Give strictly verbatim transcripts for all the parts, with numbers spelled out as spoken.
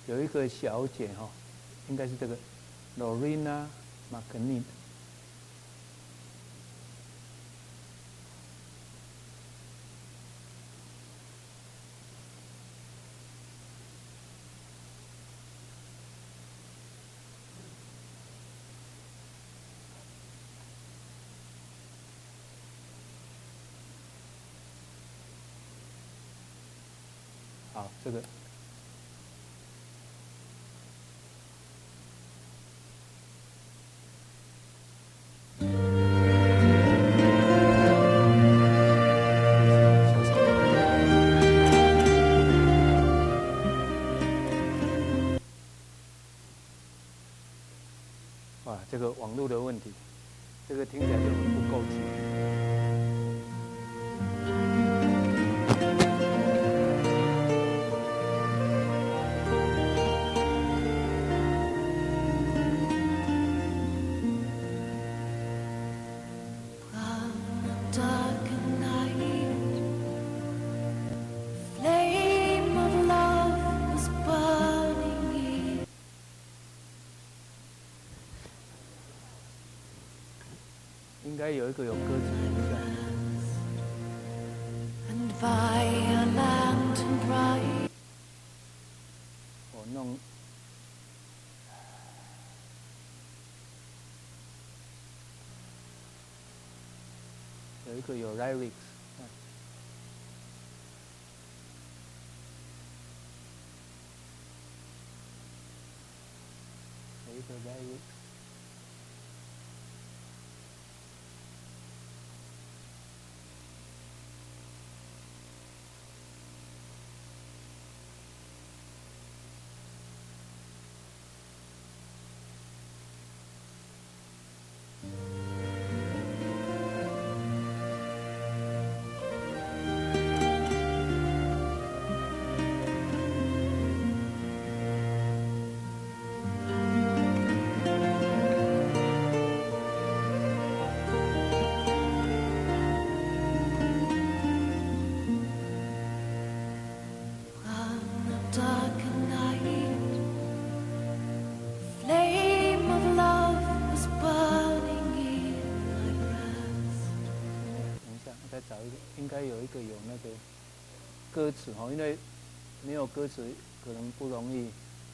有一个小姐哈、哦，应该是这个 Lorena McNeil。好，这个。哇，这个网络的问题，这个听起来就很不够气。应该有一个有歌词的。我弄。有一个有 lyrics。有一个 lyrics。找一个，应该有一个有那个歌词哈，因为没有歌词可能不容易。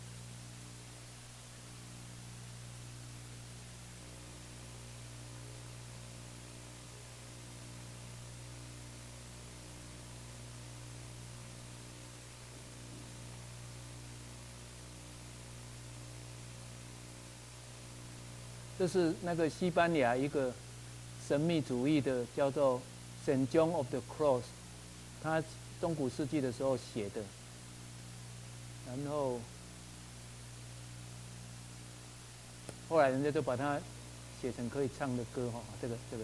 这是那个西班牙一个神秘主义的，叫做 Saint John of the Cross， 他中古世纪的时候写的，然后后来人家就把它写成可以唱的歌哈，这个这个。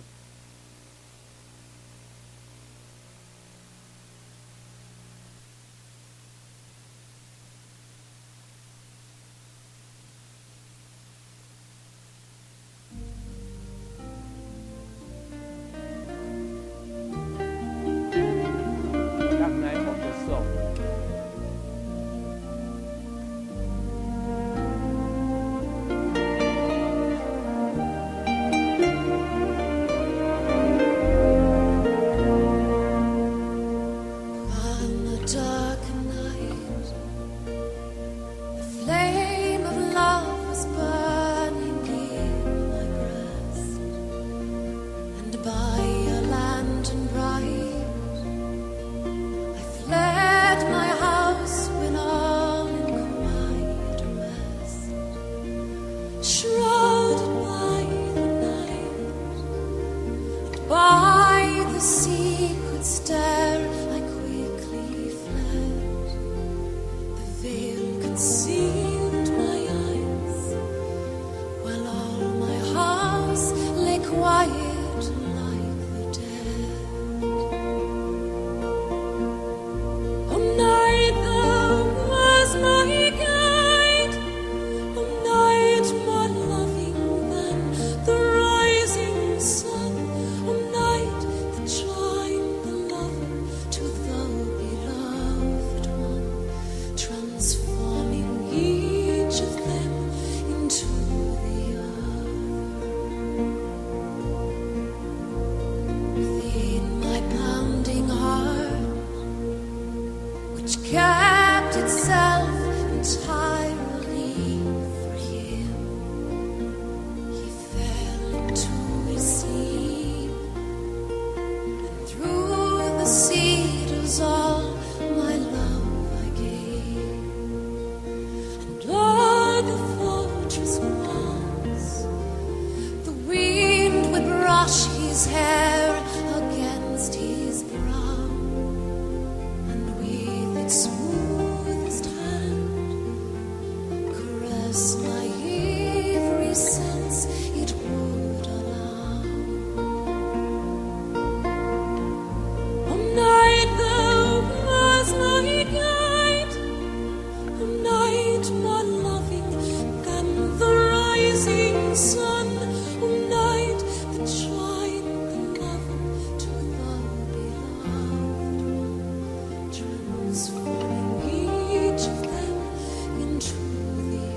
which kept itself entirely for him. He fell into his sleep, and through the cedars all my love I gave, and o'er the fortress walls the wind would brush his hair against his brow, and with its smoothest hand caress my every sense it would allow. A night thou was my guide, a night more loving than the rising sun, a night that shined the lover to the beloved, transforming each of them into the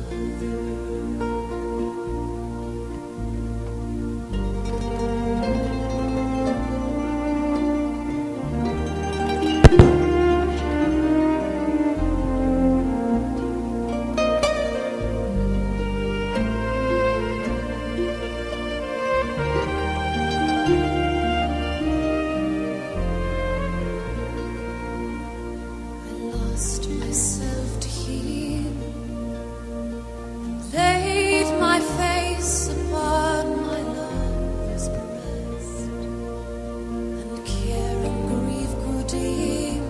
I lost myself to him, laid my face upon my lover's breast, and care and grief grew dim,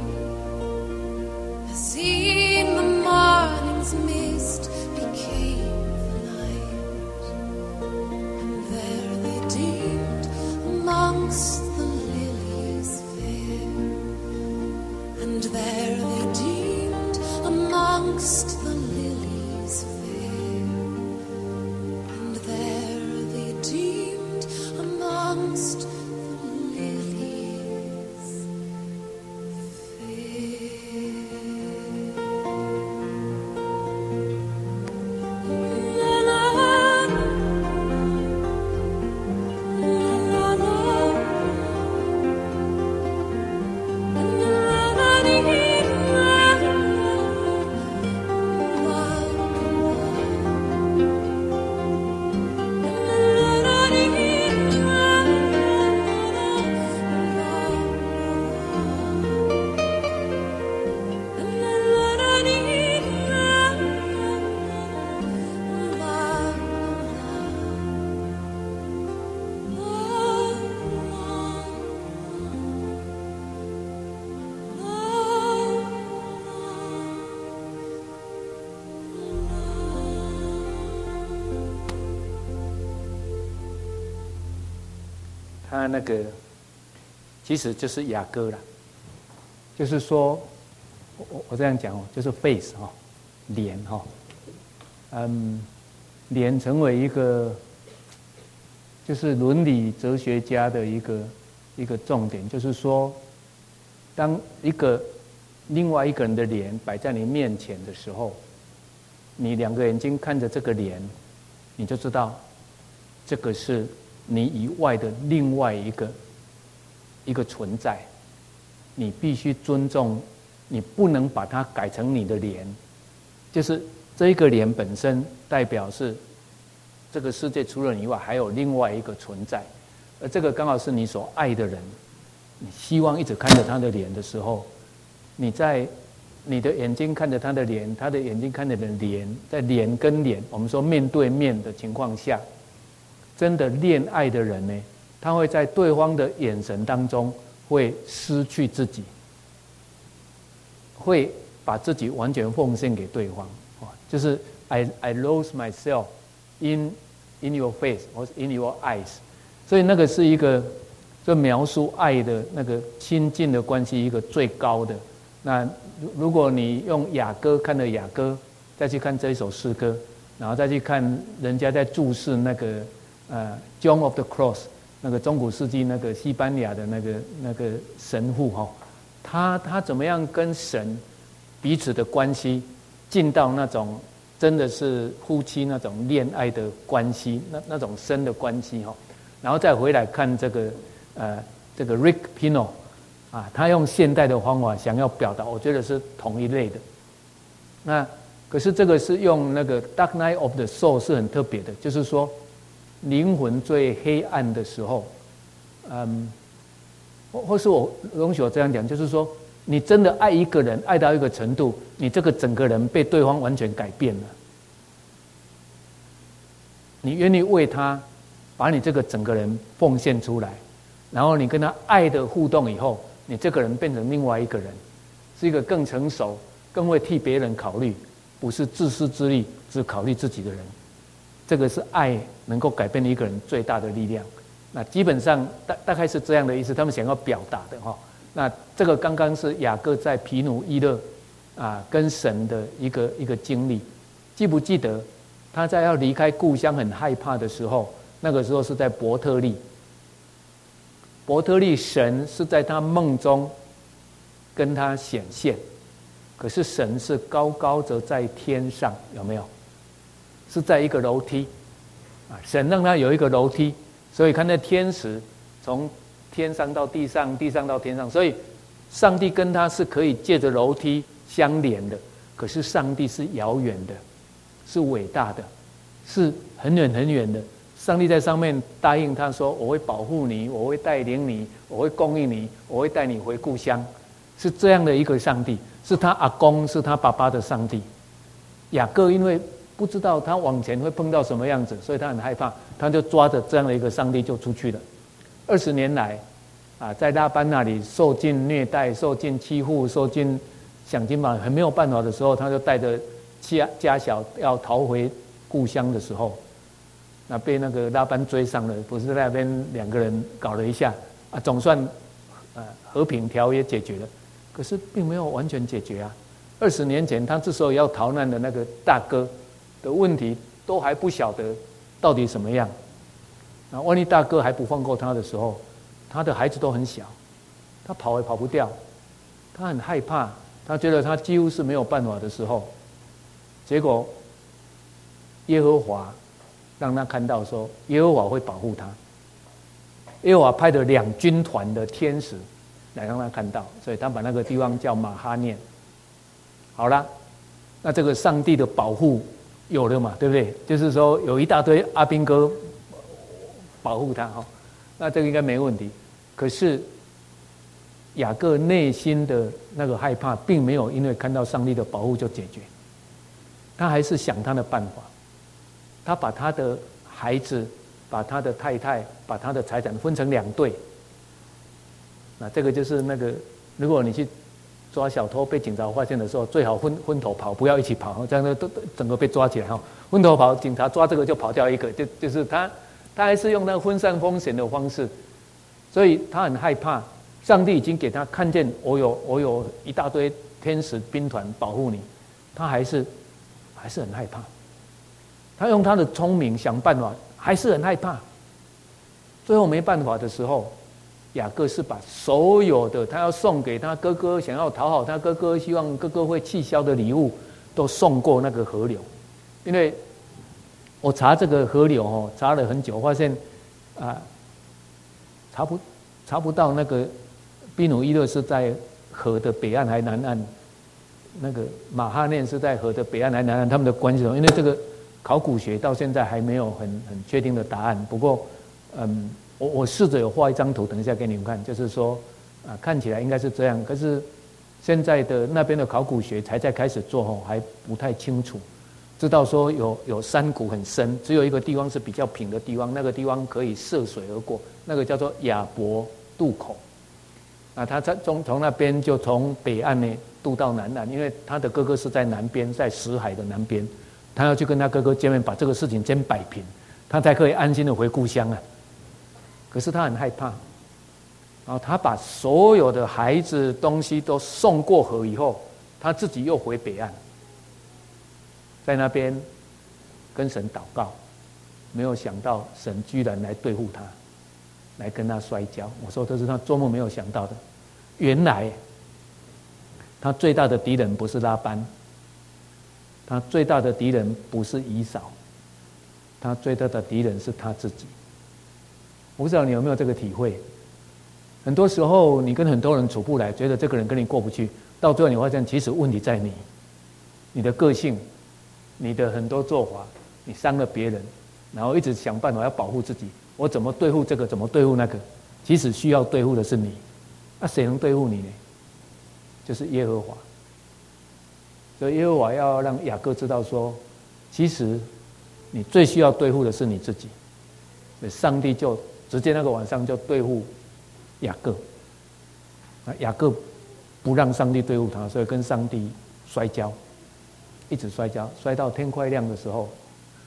as in the morning's mist became the light, and there they deemed amongst the lilies fair, and there they deemed amongst the lilies fair, and there they deemed amongst the lilies 他那个其实就是雅歌啦，就是说，我我这样讲哦，就是 face 哈，脸哈，嗯，脸成为一个就是伦理哲学家的一个一个重点，就是说，当一个另外一个人的脸摆在你面前的时候，你两个眼睛看着这个脸，你就知道这个是你以外的另外一个一个存在，你必须尊重，你不能把它改成你的脸，就是这一个脸本身代表是这个世界除了你以外还有另外一个存在，而这个刚好是你所爱的人，你希望一直看着他的脸的时候，你在你的眼睛看着他的脸，他的眼睛看着你的脸，在脸跟脸，我们说面对面的情况下，真的恋爱的人呢，他会在对方的眼神当中会失去自己，会把自己完全奉献给对方，就是 I I lose myself in in your face or in your eyes， 所以那个是一个就描述爱的那个亲近的关系一个最高的。那如果你用雅歌看了雅歌，再去看这一首诗歌，然后再去看人家在注释那个呃 John of the Cross 那个中古世纪那个西班牙的那个那个神父哈、哦，他他怎么样跟神彼此的关系进到那种真的是夫妻那种恋爱的关系，那那种深的关系哈、哦，然后再回来看这个呃这个 Rick Pino 啊，他用现代的方法想要表达，我觉得是同一类的。那可是这个是用那个 Dark Night of the Soul 是很特别的，就是说灵魂最黑暗的时候，嗯，或或是我容许我这样讲，就是说你真的爱一个人，爱到一个程度，你这个整个人被对方完全改变了，你愿意为他把你这个整个人奉献出来，然后你跟他爱的互动以后，你这个人变成另外一个人，是一个更成熟、更会替别人考虑，不是自私自利只考虑自己的人。这个是爱能够改变一个人最大的力量。那基本上大大概是这样的意思，他们想要表达的哈。那这个刚刚是雅各在皮努伊勒啊跟神的一个一个经历，记不记得他在要离开故乡很害怕的时候，那个时候是在伯特利。伯特利神是在他梦中跟他显现，可是神是高高的在天上，有没有？是在一个楼梯啊，神让他有一个楼梯，所以看那天使从天上到地上，地上到天上，所以上帝跟他是可以借着楼梯相连的。可是上帝是遥远的，是伟大的，是很远很远的。上帝在上面答应他说：“我会保护你，我会带领你，我会供应你，我会带你回故乡。”是这样的一个上帝，是他阿公，是他爸爸的上帝。雅各因为不知道他往前会碰到什么样子，所以他很害怕，他就抓着这样的一个上帝就出去了。二十年来，啊，在拉班那里受尽虐待、受尽欺负、受尽想尽办法，很没有办法的时候，他就带着家家小要逃回故乡的时候，那被那个拉班追上了，不是在那边两个人搞了一下，啊，总算啊和平条约解决了，可是并没有完全解决啊。二十年前他之所以要逃难的那个大哥的问题，都还不晓得到底什么样。那万一大哥还不放过他的时候，他的孩子都很小，他跑也跑不掉，他很害怕，他觉得他几乎是没有办法的时候，结果耶和华让他看到说，耶和华会保护他。耶和华派了两军团的天使来让他看到，所以他把那个地方叫马哈念。好了，那这个上帝的保护有了嘛，对不对？就是说有一大堆阿兵哥保护他哈，那这个应该没问题。可是雅各内心的那个害怕，并没有因为看到上帝的保护就解决，他还是想他的办法。他把他的孩子、把他的太太、把他的财产分成两队。那这个就是那个，如果你去抓小偷被警察发现的时候，最好分分头跑，不要一起跑，这样呢都整个被抓起来哈。分头跑，警察抓这个就跑掉一个，就就是他，他还是用那个分散风险的方式，所以他很害怕。上帝已经给他看见，我有我有一大堆天使兵团保护你，他还是还是很害怕。他用他的聪明想办法，还是很害怕。最后没办法的时候，雅各是把所有的他要送给他哥哥，想要讨好他哥哥，希望哥哥会气消的礼物，都送过那个河流。因为我查这个河流哦，查了很久，发现啊，查不查不到那个比努伊勒是在河的北岸还南岸，那个马哈念是在河的北岸还南岸，他们的关系，因为这个考古学到现在还没有很很确定的答案。不过，嗯，我我试着有画一张图，等一下给你们看，就是说啊，看起来应该是这样，可是现在的那边的考古学才在开始做吼，还不太清楚。知道说有有山谷很深，只有一个地方是比较平的地方，那个地方可以涉水而过，那个叫做亚伯渡口。啊，他在从从那边就从北岸呢渡到南岸，因为他的哥哥是在南边，在死海的南边，他要去跟他哥哥见面，把这个事情先摆平，他才可以安心的回故乡啊。可是他很害怕，然后他把所有的孩子东西都送过河以后，他自己又回北岸。在那边跟神祷告，没有想到神居然来对付他，来跟他摔跤。我说这是他做梦没有想到的。原来他最大的敌人不是拉班，他最大的敌人不是以扫，他最大的敌人是他自己。我不知道你有没有这个体会？ 很多时候你跟很多人处不来，觉得这个人跟你过不去，到最后你发现其实问题在你，你的个性，你的很多做法，你伤了别人，然后一直想办法要保护自己，我怎么对付这个，怎么对付那个，其实需要对付的是你，那谁能对付你呢？就是耶和华。所以耶和华要让雅各知道说，其实你最需要对付的是你自己。所以上帝就直接那个晚上就对付雅各，那雅各不让上帝对付他，所以跟上帝摔跤，一直摔跤，摔到天快亮的时候，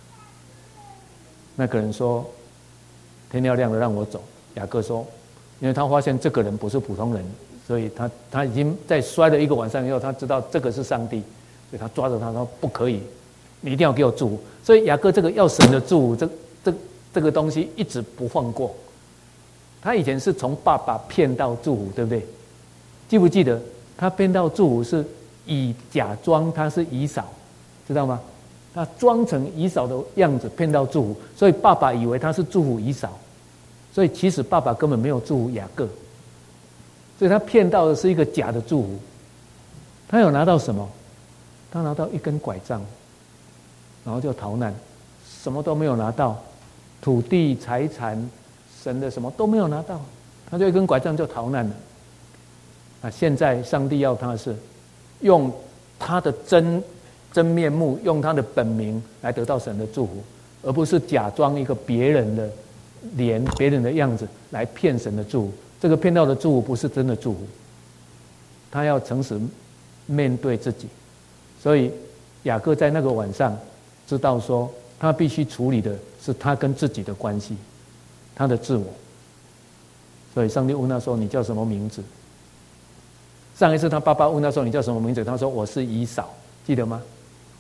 那个人说：“天要亮了，让我走。”雅各说：“因为他发现这个人不是普通人，所以他他已经在摔了一个晚上以后，他知道这个是上帝，所以他抓着他说：不可以，你一定要给我祝福。所以雅各这个要神的祝福，这这这个东西一直不放过。他以前是从爸爸骗到祝福，对不对？记不记得他骗到祝福是以假装他是以扫，知道吗？他装成以扫的样子骗到祝福，所以爸爸以为他是祝福以扫，所以其实爸爸根本没有祝福雅各，所以他骗到的是一个假的祝福。他有拿到什么？他拿到一根拐杖，然后就逃难，什么都没有拿到，土地、财产、神的什么都没有拿到，他就一根拐杖就逃难了。啊，现在上帝要他是用他的真真面目，用他的本名来得到神的祝福，而不是假装一个别人的脸、别人的样子来骗神的祝福。这个骗到的祝福不是真的祝福，他要诚实面对自己。所以雅各在那个晚上知道说，他必须处理的是他跟自己的关系，他的自我。所以上帝问他说：“你叫什么名字？”上一次他爸爸问他说：“你叫什么名字？”他说：“我是以扫。”记得吗？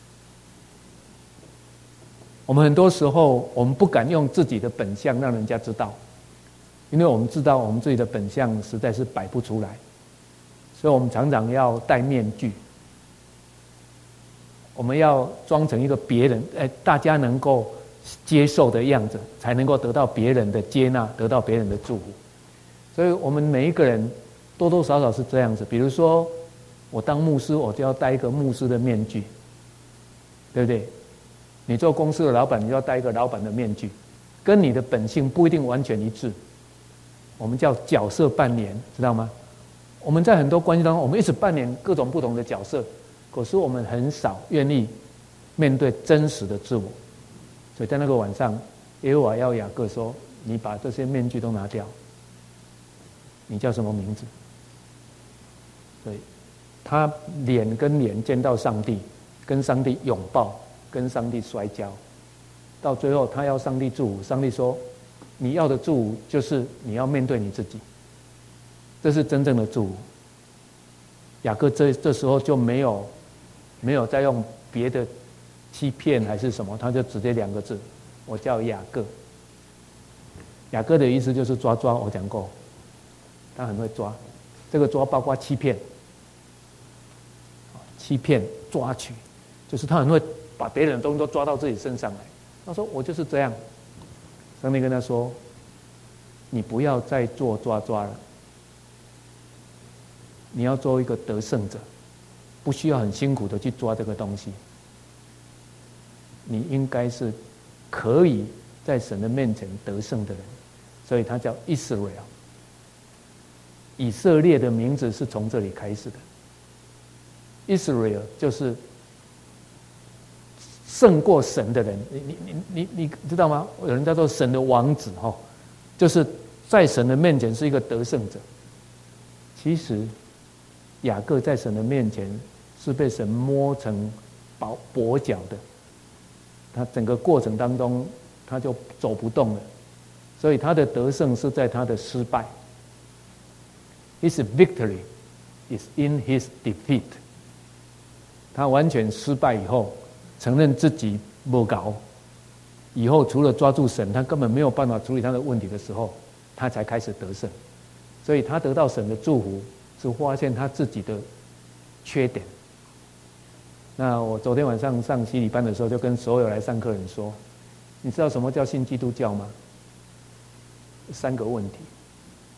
我们很多时候我们不敢用自己的本相让人家知道，因为我们知道我们自己的本相实在是摆不出来，所以我们常常要戴面具，我们要装成一个别人，哎，大家能够接受的样子，才能够得到别人的接纳，得到别人的祝福。所以我们每一个人多多少少是这样子。比如说我当牧师，我就要戴一个牧师的面具，对不对？你做公司的老板，你就要戴一个老板的面具，跟你的本性不一定完全一致。我们叫角色扮演，知道吗？我们在很多关系当中，我们一直扮演各种不同的角色，可是我们很少愿意面对真实的自我。所以在那个晚上，耶和华要雅各说：“你把这些面具都拿掉，你叫什么名字？”所以他脸跟脸见到上帝，跟上帝拥抱，跟上帝摔跤，到最后他要上帝祝福。上帝说：“你要的祝福就是你要面对你自己，这是真正的祝福。”雅各这这时候就没有没有再用别的欺骗还是什么，他就直接两个字：“我叫雅各。”雅各的意思就是抓抓，我讲过，他很会抓，这个抓包括欺骗。欺骗、抓取，就是他很会把别人的东西都抓到自己身上来。他说：“我就是这样。”上帝跟他说：“你不要再做抓抓了，你要做一个得胜者，不需要很辛苦的去抓这个东西。你应该是可以在神的面前得胜的人。”所以他叫 Israel。以色列的名字是从这里开始的。Israel 就是胜过神的人，你你你你你知道吗？有人叫做神的王子哈，就是在神的面前是一个得胜者。其实雅各在神的面前是被神摸成跛跛脚的，他整个过程当中他就走不动了，所以他的得胜是在他的失败。His victory is in his defeat。他完全失败以后，承认自己不搞，以后除了抓住神，他根本没有办法处理他的问题的时候，他才开始得胜。所以他得到神的祝福，是发现他自己的缺点。那我昨天晚上上洗礼班的时候，就跟所有来上课人说：“你知道什么叫信基督教吗？”三个问题。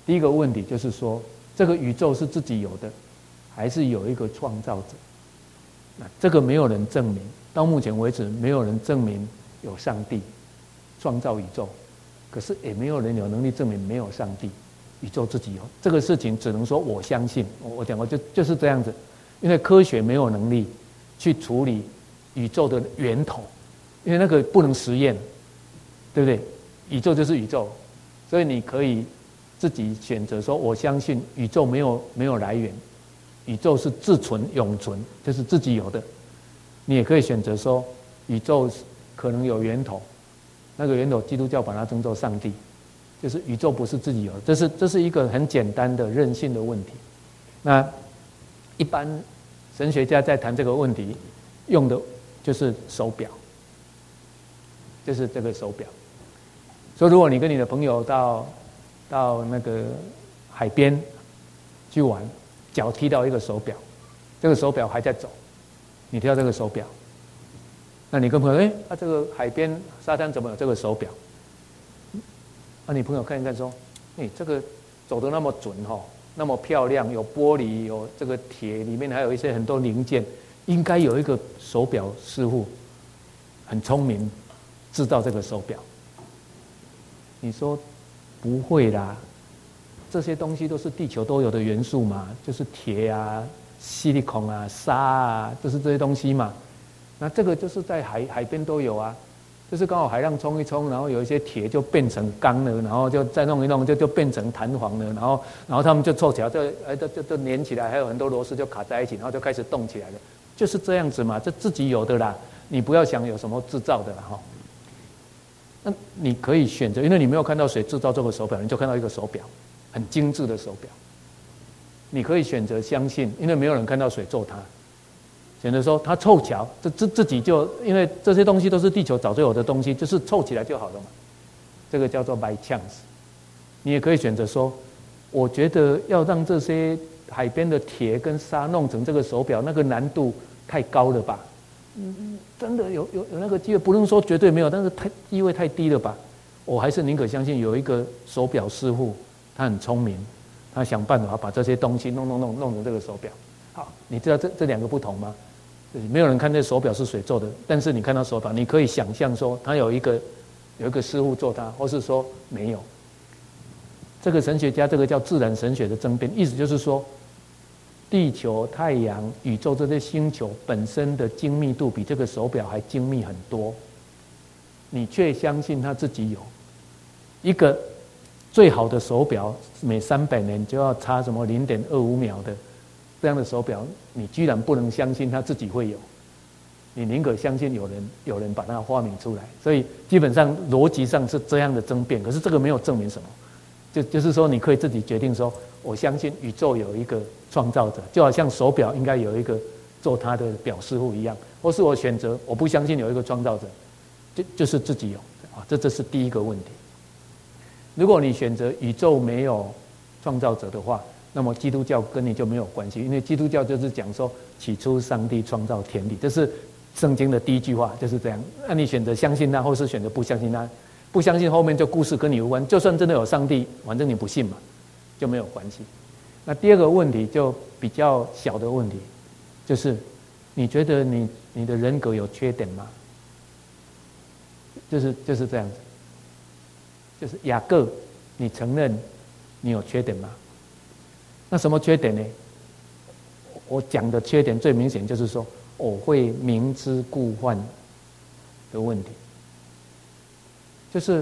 第一个问题就是说，这个宇宙是自己有的，还是有一个创造者？那这个没有人证明，到目前为止没有人证明有上帝创造宇宙，可是也没有人有能力证明没有上帝，宇宙自己有。这个事情只能说我相信，我我讲过就就是这样子，因为科学没有能力去处理宇宙的源头，因为那个不能实验，对不对？宇宙就是宇宙，所以你可以自己选择说，我相信宇宙没有没有来源，宇宙是自存永存，就是自己有的。你也可以选择说，宇宙可能有源头，那个源头基督教把它称作上帝，就是宇宙不是自己有的。这是这是一个很简单的任性的问题。那一般神学家在谈这个问题，用的就是手表，就是这个手表。所以如果你跟你的朋友到到那个海边去玩，脚踢到一个手表，这个手表还在走，你踢到这个手表，那你跟朋友，哎，啊这个海边沙滩怎么有这个手表？啊，你朋友看一看说，哎，这个走得那么准哈、哦，那么漂亮，有玻璃，有这个铁，里面还有一些很多零件，应该有一个手表师傅很聪明，制造这个手表。你说不会啦，这些东西都是地球都有的元素嘛，就是铁啊、硒利孔啊、沙啊，就是这些东西嘛。那这个就是在海海边都有啊，就是刚好海浪冲一冲，然后有一些铁就变成钢了，然后就再弄一弄，就就变成弹簧了，然后然后他们就凑起来，就哎就就就连起来，还有很多螺丝就卡在一起，然后就开始动起来了，就是这样子嘛，这自己有的啦，你不要想有什么制造的啦哈。那你可以选择，因为你没有看到谁制造这个手表，你就看到一个手表，很精致的手表。你可以选择相信，因为没有人看到谁做它。选择说它凑巧，这自自己就，因为这些东西都是地球早就有的东西，就是凑起来就好了嘛。这个叫做 by chance。你也可以选择说，我觉得要让这些海边的铁跟沙弄成这个手表，那个难度太高了吧？嗯，真的有有有那个机会，不能说绝对没有，但是太机会太低了吧？我还是宁可相信有一个手表师傅，他很聪明，他想办法把这些东西弄弄弄弄成这个手表。好，你知道这这两个不同吗？没有人看这手表是谁做的，但是你看到手表，你可以想象说，他有一个有一个师傅做它，或是说没有。这个神学家，这个叫自然神学的争辩，意思就是说，地球、太阳、宇宙这些星球本身的精密度比这个手表还精密很多，你却相信它自己有一个最好的手表，每三百年就要差什么零点二五秒的这样的手表，你居然不能相信它自己会有，你宁可相信有人有人把它发明出来。所以基本上逻辑上是这样的争辩，可是这个没有证明什么，就就是说你可以自己决定说，我相信宇宙有一个创造者，就好像手表应该有一个做它的表师傅一样，或是我选择我不相信有一个创造者，就就是自己有啊，这这是第一个问题。如果你选择宇宙没有创造者的话，那么基督教跟你就没有关系，因为基督教就是讲说起初上帝创造天地，这是圣经的第一句话，就是这样。那你选择相信他，或是选择不相信他，不相信后面就故事跟你无关，就算真的有上帝，反正你不信嘛，就没有关系。那第二个问题就比较小的问题，就是你觉得你你的人格有缺点吗？就是就是这样子，就是雅各，你承认你有缺点吗？那什么缺点呢？我讲的缺点最明显就是说，我会明知故犯的问题，就是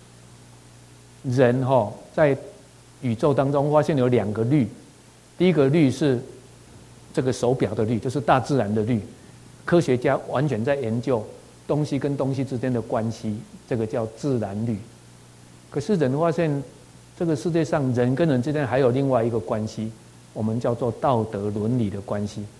人哈、哦、在宇宙当中发现有两个律，第一个律是这个手表的律，就是大自然的律，科学家完全在研究东西跟东西之间的关系，这个叫自然律。可是人发现这个世界上人跟人之间还有另外一个关系，我们叫做道德伦理的关系，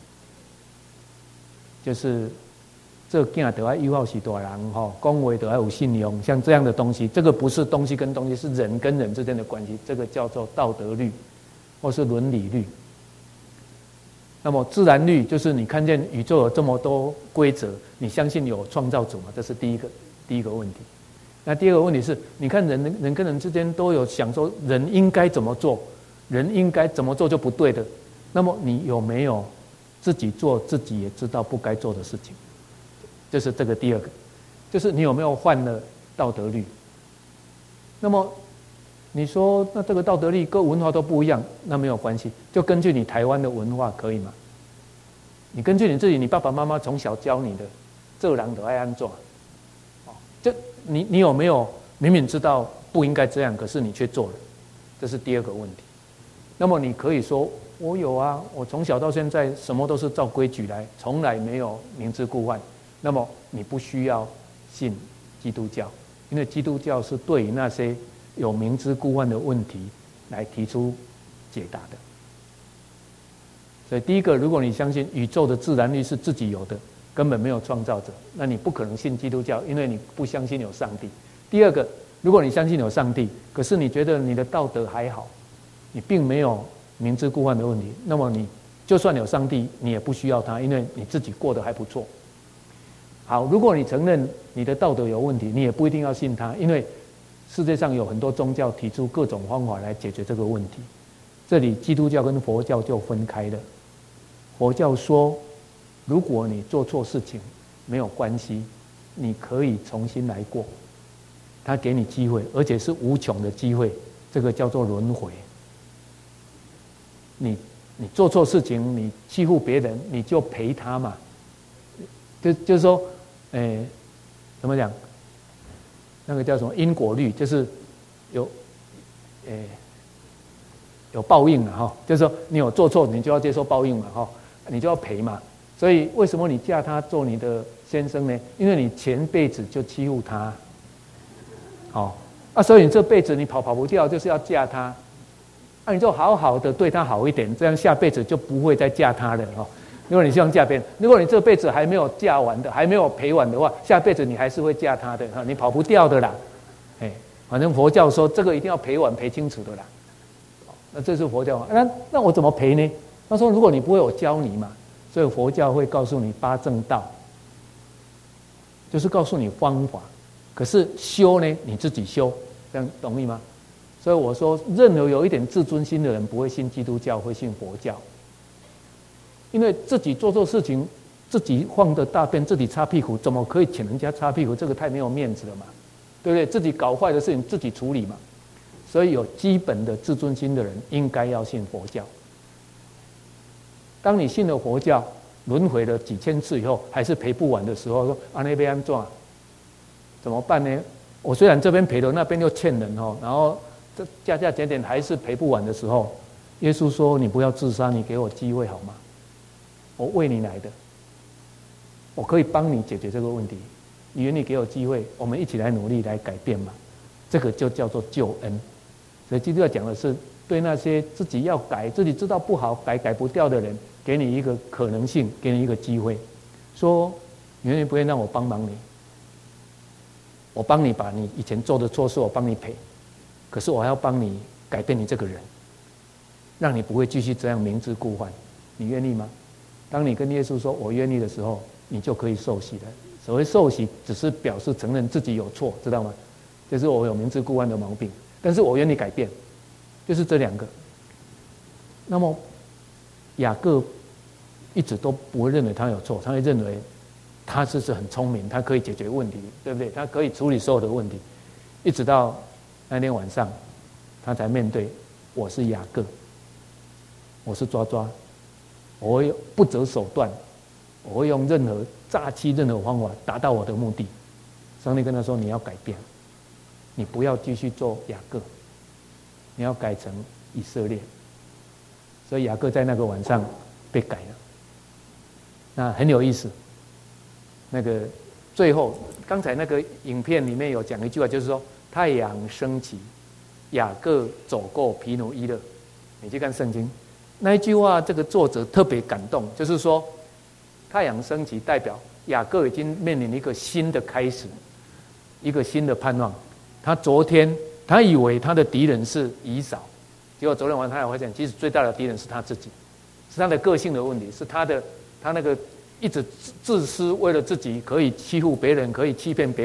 就是这囝就要友好是大人哈，讲话就要有信用，像这样的东西，这个不是东西跟东西，是人跟人之间的关系，这个叫做道德律，或是伦理律。那么自然律就是你看见宇宙有这么多规则，你相信有创造主吗？这是第一个第一个问题。 那第二个问题是，你看人人跟人之间都有想说人应该怎么做，人应该怎么做就不对的，那么你有没有自己做自己也知道不该做的事情？就是这个第二个，就是你有没有犯了道德律？那么你说那这个道德律各文化都不一样，那没有关系，就根据你台湾的文化可以吗？你根据你自己，你爸爸妈妈从小教你的，做人都爱安怎？哦，就你你有没有明明知道不应该这样，可是你却做了？这是第二个问题。那么你可以说我有啊，我从小到现在什么都是照规矩来，从来没有明知故犯。那么你不需要信基督教，因为基督教是对于那些有明知故犯的问题来提出解答的。所以第一个，如果你相信宇宙的自然律是自己有的，根本没有创造者，那你不可能信基督教，因为你不相信有上帝。第二个，如果你相信有上帝，可是你觉得你的道德还好，你并没有明知故犯的问题，那么你就算有上帝，你也不需要他，因为你自己过得还不错。好，如果你承认你的道德有问题，你也不一定要信他，因为世界上有很多宗教提出各种方法来解决这个问题。这里基督教跟佛教就分开了。佛教说，如果你做错事情没有关系，你可以重新来过，他给你机会，而且是无穷的机会，这个叫做轮回。你你做错事情，你欺负别人，你就赔他嘛。就就是说，诶，怎么讲？那个叫什么因果律，就是有，诶，有报应了哈。就是说，你有做错，你就要接受报应嘛哈，你就要赔嘛。所以，为什么你嫁他做你的先生呢？因为你前辈子就欺负他，好啊，所以你这辈子你跑跑不掉，就是要嫁他。啊，你就好好的对他好一点，这样下辈子就不会再嫁他了哈。如果你希望嫁别人，如果你这辈子还没有嫁完的，还没有赔完的话，下辈子你还是会嫁他的哈，你跑不掉的啦。哎，反正佛教说这个一定要赔完赔清楚的啦。那这是佛教，那那我怎么赔呢？他说，如果你不会，我教你嘛。所以佛教会告诉你八正道，就是告诉你方法。可是修呢，你自己修，这样懂意吗？所以我说，任何有一点自尊心的人，不会信基督教，会信佛教。因为自己做错事情，自己放的大便，自己擦屁股，怎么可以请人家擦屁股？这个太没有面子了嘛，对不对？自己搞坏的事情自己处理嘛。所以有基本的自尊心的人，应该要信佛教。当你信了佛教，轮回了几千次以后，还是赔不完的时候，说啊那边安怎怎么办呢？我虽然这边赔了，那边又欠人哦，然后这加加减减还是赔不完的时候，耶稣说：“你不要自杀，你给我机会好吗？我为你来的，我可以帮你解决这个问题。你愿意给我机会，我们一起来努力来改变嘛？这个就叫做救恩。所以基督教讲的是，对那些自己要改、自己知道不好、改改不掉的人，给你一个可能性，给你一个机会，说你愿意不愿意让我帮忙你？我帮你把你以前做的错事，我帮你赔，可是我还要帮你改变你这个人，让你不会继续这样明知故犯。你愿意吗？当你跟耶稣说我愿意的时候，你就可以受洗了。所谓受洗，只是表示承认自己有错，知道吗？就是我有明知故犯的毛病，但是我愿意改变，就是这两个。那么雅各一直都不会认为他有错，他会认为他是是很聪明，他可以解决问题，对不对？他可以处理所有的问题，一直到那天晚上，他才面对我是雅各，我是抓抓，我会不择手段，我会用任何诈欺、任何方法达到我的目的。上帝跟他说：“你要改变，你不要继续做雅各，你要改成以色列。”所以雅各在那个晚上被改了。那很有意思。那个最后，刚才那个影片里面有讲一句话，就是说太阳升起，雅各走过毗努伊勒。你去看圣经那一句话，这个作者特别感动，就是说太阳升起代表雅各已经面临一个新的开始，一个新的盼望。他昨天他以为他的敌人是以扫，结果昨天晚上他发现，其实最大的敌人是他自己，是他的个性的问题，是他的他那个一直自私，为了自己可以欺负别人，可以欺骗别人，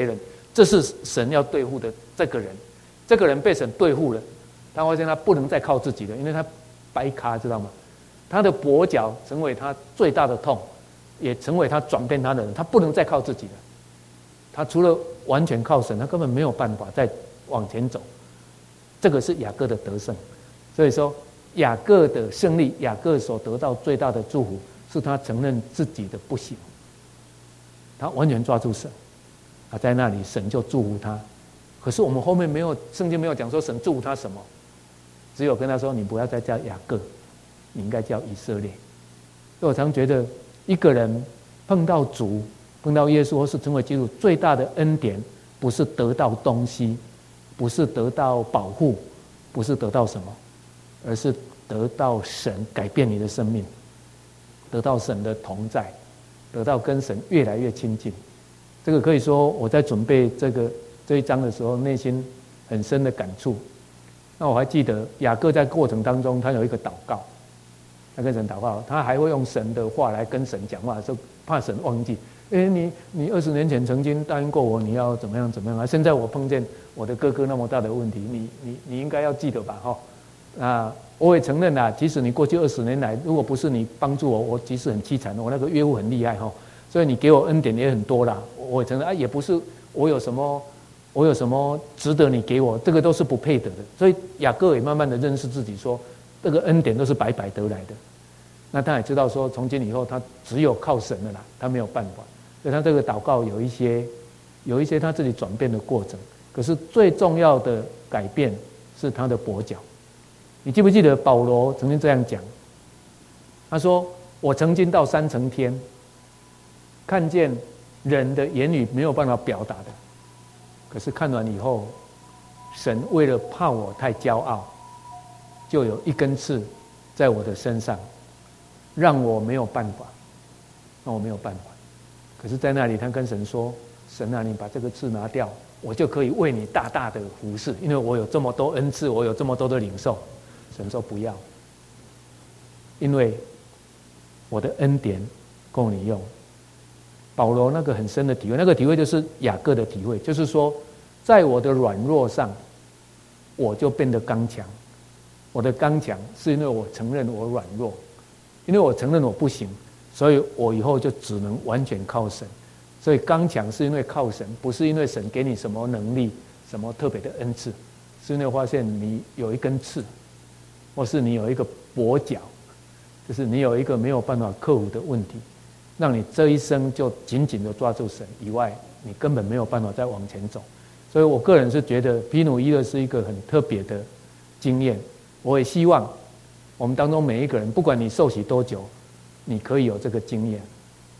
这是神要对付的这个人，这个人被神对付了，他发现他不能再靠自己了，因为他掰咖，知道吗？他的跛脚成为他最大的痛，也成为他转变他的人，他不能再靠自己了。他除了完全靠神，他根本没有办法再往前走。这个是雅各的得胜。所以说，雅各的胜利，雅各所得到最大的祝福，是他承认自己的不行，他完全抓住神，啊，在那里神就祝福他。可是我们后面没有，圣经没有讲说神祝福他什么，只有跟他说：“你不要再叫雅各，你应该叫以色列。”所以我常觉得，一个人碰到主、碰到耶稣或是成为基督，最大的恩典不是得到东西，不是得到保护，不是得到什么，而是得到神改变你的生命，得到神的同在，得到跟神越来越亲近。这个可以说我在准备这个这一章的时候，内心很深的感触。那我还记得雅各在过程当中，他有一个祷告，他跟神祷告，他还会用神的话来跟神讲话的时候，怕神忘记。哎，你你二十年前曾经答应过我，你要怎么样怎么样啊？现在我碰见我的哥哥那么大的问题，你你你应该要记得吧？哈、哦，啊，我也承认啦，即使你过去二十年来，如果不是你帮助我，我即使很凄惨，我那个岳父很厉害哈、哦，所以你给我恩典也很多啦。我也承认啊，也不是我有什么，我有什么值得你给我，这个都是不配得的。所以雅各也慢慢的认识自己说，这个恩典都是白白得来的。那他也知道说，从今以后他只有靠神了啦，他没有办法。所以他这个祷告有一些，有一些他自己转变的过程。可是最重要的改变是他的跛脚。你记不记得保罗曾经这样讲？他说：“我曾经到三层天，看见人的言语没有办法表达的，可是看完以后，神为了怕我太骄傲，就有一根刺在我的身上，让我没有办法，让我没有办法。可是，在那里，他跟神说：‘神啊，你把这个刺拿掉，我就可以为你大大的服侍，因为我有这么多恩赐，我有这么多的领受。’神说：‘不要，因为我的恩典够你用。’保罗那个很深的体会，那个体会就是雅各的体会，就是说，在我的软弱上，我就变得刚强。我的刚强是因为我承认我软弱，因为我承认我不行。”所以我以后就只能完全靠神，所以刚强是因为靠神，不是因为神给你什么能力、什么特别的恩赐，是因为发现你有一根刺，或是你有一个跛脚，就是你有一个没有办法克服的问题，让你这一生就紧紧的抓住神以外，你根本没有办法再往前走。所以我个人是觉得毗努伊勒是一个很特别的经验，我也希望我们当中每一个人，不管你受洗多久，你可以有这个经验，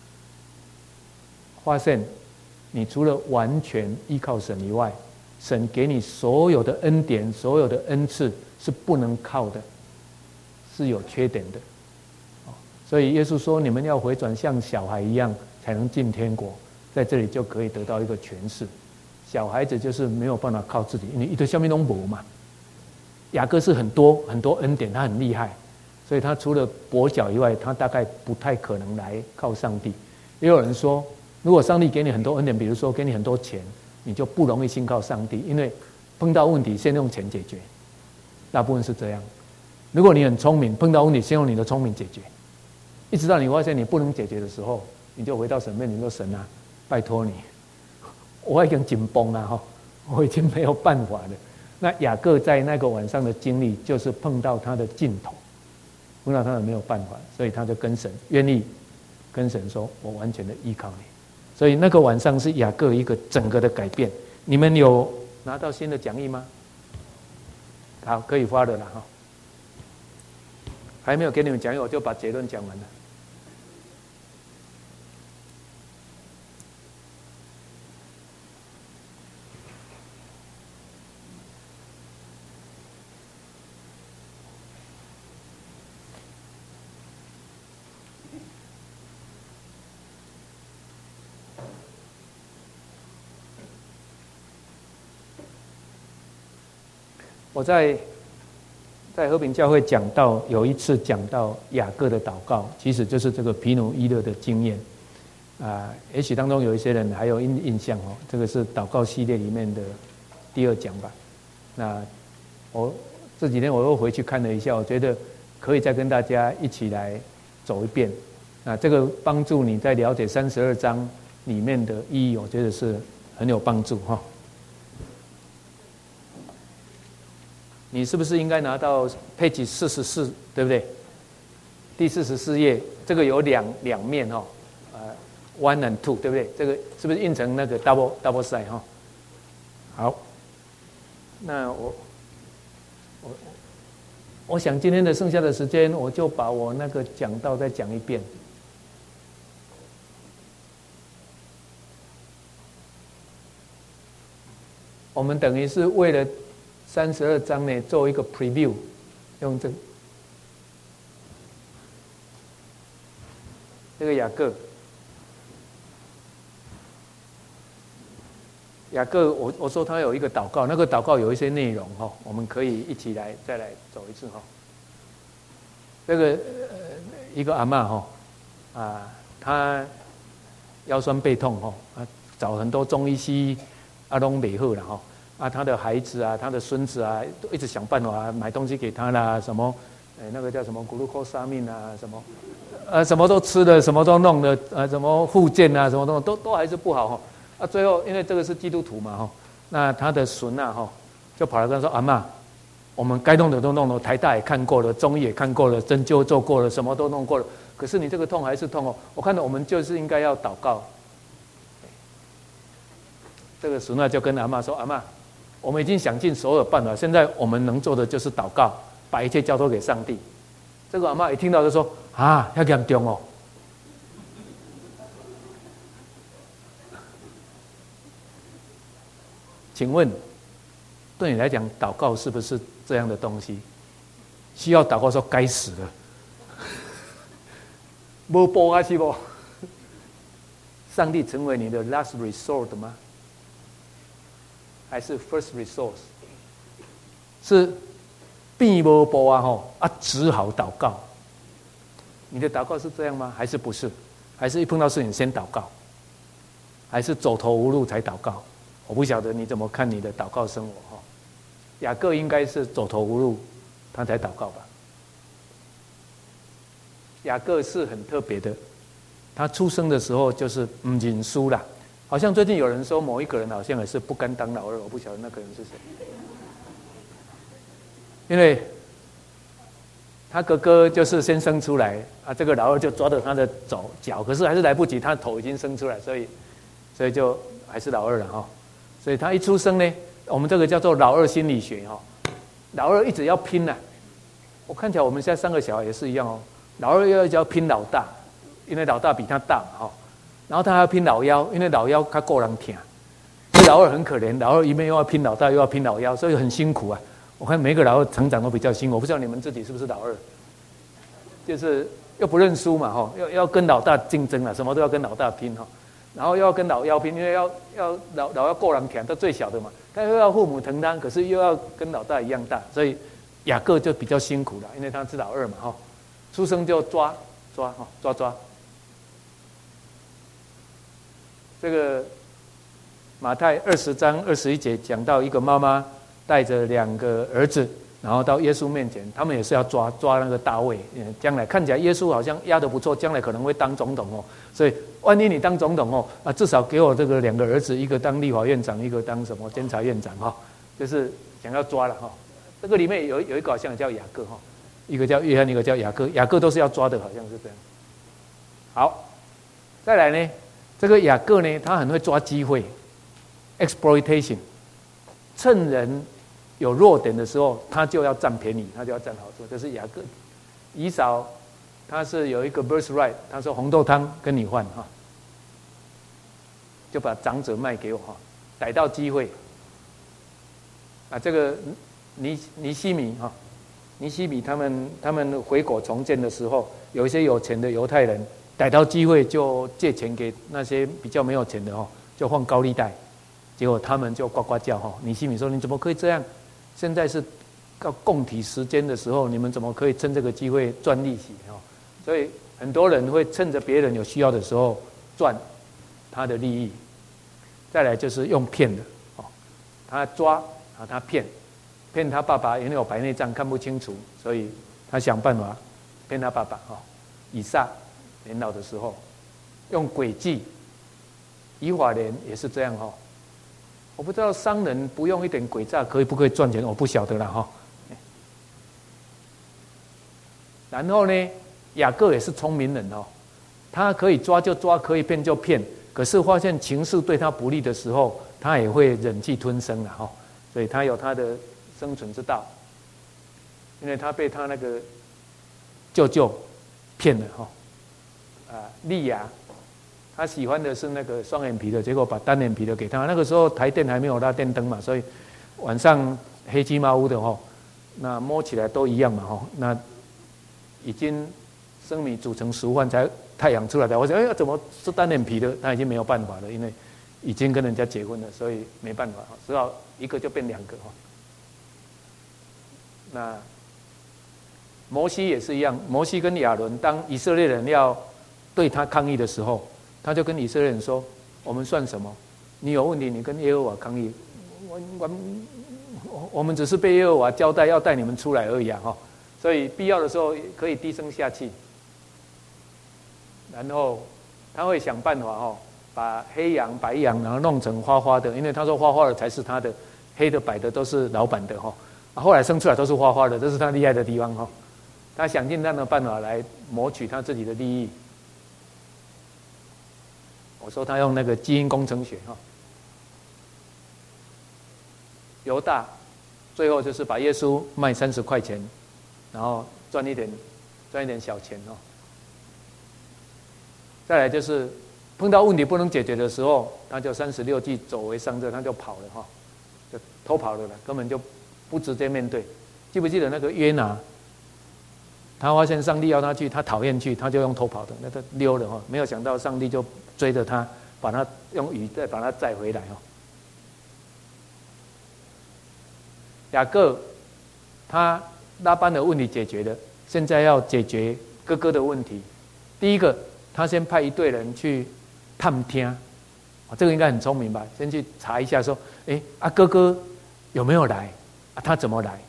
发现你除了完全依靠神以外，神给你所有的恩典、所有的恩赐是不能靠的，是有缺点的。所以耶稣说：“你们要回转，像小孩一样，才能进天国。”在这里就可以得到一个诠释。小孩子就是没有办法靠自己，因为一堆下面都没嘛。雅各是很多很多恩典，他很厉害。所以他除了跛脚以外，他大概不太可能来靠上帝。也有人说，如果上帝给你很多恩典，比如说给你很多钱，你就不容易信靠上帝，因为碰到问题先用钱解决，大部分是这样。如果你很聪明，碰到问题先用你的聪明解决，一直到你发现你不能解决的时候，你就回到神面前说：“神啊，拜托你，我已经紧绷了哈，我已经没有办法了。”那雅各在那个晚上的经历，就是碰到他的尽头。碰到他的没有办法，所以他就跟神愿意跟神说：“我完全的依靠你。”所以那个晚上是雅各一个整个的改变。你们有拿到新的讲义吗？好，可以发了啦哈。还没有给你们讲义，我就把结论讲完了。我在在和平教会讲到，有一次讲到雅各的祷告，其实就是这个毗努伊勒的经验。 啊，也许当中有一些人还有印印象哦，这个是祷告系列里面的第二讲吧。那我这几天我又回去看了一下，我觉得可以再跟大家一起来走一遍。啊，这个帮助你在了解三十二章里面的意义，我觉得是很有帮助哈。你是不是应该拿到page四十四，对不对？第四十四页，这个有两两面哈，呃 ，one and two， 对不对？这个是不是印成那个 double double side 哈？好，那我我我想今天的剩下的时间，我就把我那个讲道再讲一遍。我们等于是为了三十二章呢做一个 preview， 用这个这个雅各，雅各，我我说他有一个祷告，那个祷告有一些内容哈，我们可以一起来再来走一次哈。这个呃一个阿嬷哈啊，她腰酸背痛哈，啊找很多中医西医啊都没好了哈。啊，他的孩子啊，他的孙子啊，都一直想办法买东西给他啦，什么，哎，那个叫什么古鲁科沙命啊，什么，呃，什么都吃的，什么都弄的，呃，什么复健啊，什么东西都都还是不好哈。啊，最后因为这个是基督徒嘛哈，那他的孙啊哈，就跑来跟他说：“阿嬷，我们该弄的都弄了，台大也看过了，中医也看过了，针灸做过了，什么都弄过了，可是你这个痛还是痛哦。我看到我们就是应该要祷告。”这个孙啊就跟阿嬷说：“阿嬷。”我们已经想尽所有办法，现在我们能做的就是祷告，把一切交托给上帝。这个阿嬷一听到就说：“啊，要严重哦！”请问，对你来讲，祷告是不是这样的东西？需要祷告说该死的，没报啊是不？上帝成为你的 last resort 吗？还是 first resource， 是避无步啊吼啊，只好祷告。你的祷告是这样吗？还是不是？还是一碰到事情先祷告？还是走投无路才祷告？我不晓得你怎么看你的祷告生活哈。雅各应该是走投无路，他才祷告吧。雅各是很特别的，他出生的时候就是唔认输啦。好像最近有人说某一个人好像也是不甘当老二，我不晓得那个人是谁。因为他哥哥就是先生出来啊，这个老二就抓着他的手脚，可是还是来不及，他头已经生出来，所以所以就还是老二了哈。所以他一出生呢，我们这个叫做老二心理学哈，老二一直要拼呐、啊。我看起来我们现在三个小孩也是一样哦，老二要要拼老大，因为老大比他大嘛哈。然后他还要拼老幺，因为老幺他够人疼，所以老二很可怜。老二一面又要拼老大，又要拼老幺，所以很辛苦啊。我看每个老二成长都比较辛苦，我不知道你们自己是不是老二，就是又不认输嘛哈，要要跟老大竞争了，什么都要跟老大拼哈。然后又要跟老幺拼，因为要要老老幺够人疼，他最小的嘛，他又要父母疼他，可是又要跟老大一样大，所以雅各就比较辛苦了，因为他是老二嘛哈，出生就抓抓哈抓抓。这个马太二十章二十一节讲到一个妈妈带着两个儿子，然后到耶稣面前，他们也是要抓抓那个大卫，将来看起来耶稣好像压得不错，将来可能会当总统哦，所以万一你当总统哦，啊至少给我这个两个儿子，一个当立法院长，一个当什么监察院长哈，就是想要抓了哈。这个里面有有一个好像叫雅各哈，一个叫约翰，一个叫雅各，雅各都是要抓的，好像是这样。好，再来呢。这个雅各呢，他很会抓机会 ，exploitation， 趁人有弱点的时候，他就要占便宜，他就要占好处。这是雅各。以扫他是有一个 birthright， 他说红豆汤跟你换哈，就把长者卖给我哈，逮到机会。啊，这个尼尼西米哈，尼西米他们他们回国重建的时候，有一些有钱的犹太人。逮到机会就借钱给那些比较没有钱的哈，就放高利贷，结果他们就呱呱叫哈。尼西米说：“你怎么可以这样？现在是要共体时间的时候，你们怎么可以趁这个机会赚利息哈？”所以很多人会趁着别人有需要的时候赚他的利益。再来就是用骗的哦，他抓啊，他骗骗他爸爸，因为有白内障看不清楚，所以他想办法骗他爸爸哦。以撒年老的时候用诡计，以法莲也是这样哦。我不知道商人不用一点诡诈可以不可以赚钱，我不晓得啦哈。然后呢，雅各也是聪明人哦，他可以抓就抓，可以骗就骗。可是发现情势对他不利的时候，他也会忍气吞声了哈。所以他有他的生存之道，因为他被他那个舅舅骗了哈。啊，利亚他喜欢的是那个双眼皮的，结果把单眼皮的给他。那个时候台电还没有拉电灯嘛，所以晚上黑漆麻乌的哈，那摸起来都一样嘛哈。那已经生米煮成熟饭，才太阳出来的。我想，哎，怎么是单眼皮的？他已经没有办法了，因为已经跟人家结婚了，所以没办法，只好一个就变两个哈。那摩西也是一样，摩西跟亚伦，当以色列人要对他抗议的时候，他就跟以色列人说：“我们算什么？你有问题，你跟耶和华抗议。我我我们只是被耶和华交代要带你们出来而已啊！哈，所以必要的时候可以低声下气。然后他会想办法哈，把黑羊、白羊，然后弄成花花的，因为他说花花的才是他的，黑的、白的都是老板的哈。后来生出来都是花花的，这是他厉害的地方哈。他想尽他的办法来谋取他自己的利益。我说他用那个基因工程学哈。犹大最后就是把耶稣卖三十块钱，然后赚一点赚一点小钱哦。再来就是碰到问题不能解决的时候，他就三十六计走为上策，他就跑了哈，就偷跑了啦，根本就不直接面对。记不记得那个约拿？他发现上帝要他去，他讨厌去，他就用偷跑的，那他溜了哈。没有想到上帝就追着他，把他用鱼再把他载回来哈。雅各他拉班的问题解决了，现在要解决哥哥的问题。第一个，他先派一队人去探听，啊，这个应该很聪明吧？先去查一下，说，哎，啊哥哥有没有来？啊，他怎么来？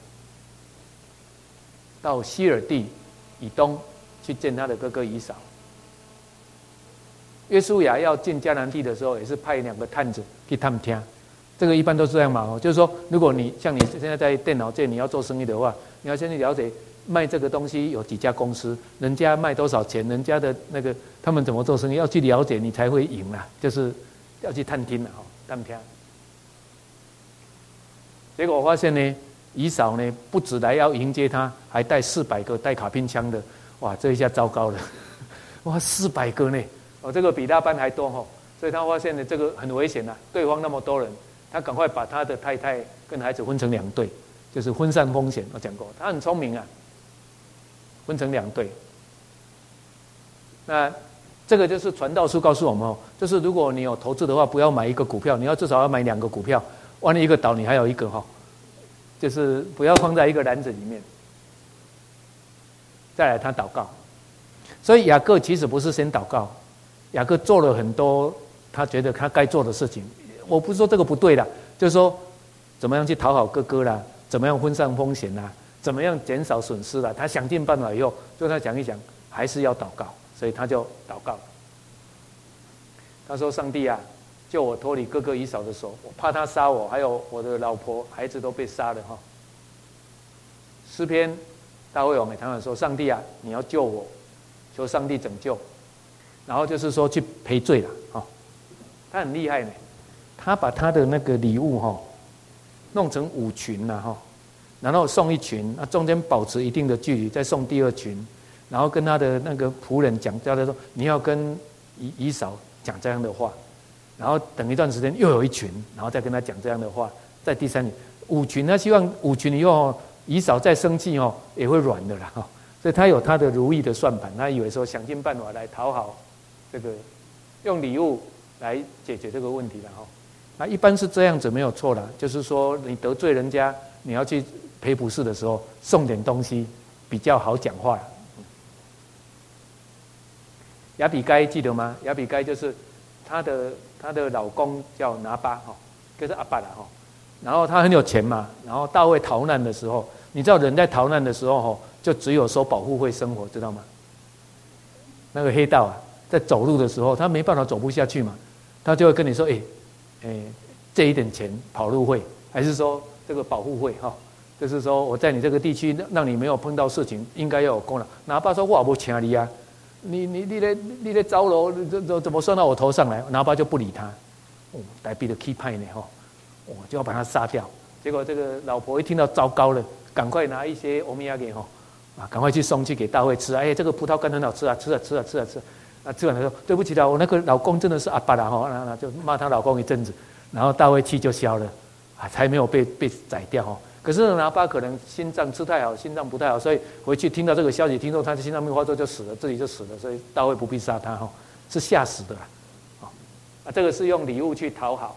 到希尔地以东去见他的哥哥以扫。约书亚要进迦南地的时候，也是派两个探子去探听。这个一般都是这样嘛，哦，就是说，如果你像你现在在电脑界你要做生意的话，你要先去了解卖这个东西有几家公司，人家卖多少钱，人家的那个他们怎么做生意，要去了解你才会赢啦，就是要去探听啦，哈，探听。结果我发现呢，以扫呢不止来要迎接他，还带四百个带卡宾枪的，哇，这一下糟糕了，哇，四百个呢，哦，这个比拉班还多哈，所以他发现呢这个很危险呐，对方那么多人。他赶快把他的太太跟孩子分成两队，就是分散风险。我讲过，他很聪明啊，分成两队。那这个就是传道书告诉我们哦，就是如果你有投资的话，不要买一个股票，你要至少要买两个股票，万一一个倒，你还有一个哈，就是不要放在一个篮子里面。再来，他祷告，所以雅各其实不是先祷告，雅各做了很多他觉得他该做的事情。我不是说这个不对啦，就是说怎么样去讨好哥哥啦，怎么样分散风险啦，怎么样减少损失啦，他想尽办法以后，就他想一想，还是要祷告，所以他就祷告了。他说：“上帝啊，救我脱离哥哥以扫的手，我怕他杀我，还有我的老婆孩子都被杀了哈。”诗篇大卫王也常常说：“上帝啊，你要救我，求上帝拯救。”然后就是说去赔罪了哈，他很厉害呢。他把他的那个礼物哈弄成五群了哈，然后送一群，啊中间保持一定的距离，再送第二群，然后跟他的那个仆人讲，叫他说你要跟以以扫讲这样的话，然后等一段时间又有一群，然后再跟他讲这样的话，在第三群五群，他希望五群以后以扫再生气哦也会软的啦哈，所以他有他的如意的算盘，他以为说想尽办法来讨好这个，用礼物来解决这个问题了哈。那一般是这样子没有错啦，就是说你得罪人家，你要去赔不是的时候，送点东西比较好讲话。 亚比该记得吗？亚比该就是她的她的老公叫拿巴哈，就是阿爸啦哈。然后他很有钱嘛，然后大卫逃难的时候，你知道人在逃难的时候哈，就只有收保护费生活，知道吗？那个黑道啊，在走路的时候，他没办法走不下去嘛，他就会跟你说，哎，哎，这一点钱跑路费，还是说这个保护费哈，就是说我在你这个地区让你没有碰到事情，应该要有功劳。哪怕说我也不请你啊，你你你来你来招楼，怎怎怎么算到我头上来？哪怕就不理他，哦，台币的 key 派呢哈。我就要把他杀掉，结果这个老婆一听到糟糕了，赶快拿一些欧米亚给哈，啊，赶快去送去给大卫吃。哎，这个葡萄干很好吃啊，吃啊吃啊吃啊吃啊，啊吃完了说对不起啦，我那个老公真的是阿爸啦哈，那那就骂他老公一阵子，然后大卫气就消了，啊，才没有被被宰掉哈。可是拿巴可能心脏吃太好，心脏不太好，所以回去听到这个消息，听说他的心脏病发作就死了，自己就死了，所以大卫不必杀他哈，是吓死的啦，啊，这个是用礼物去讨好。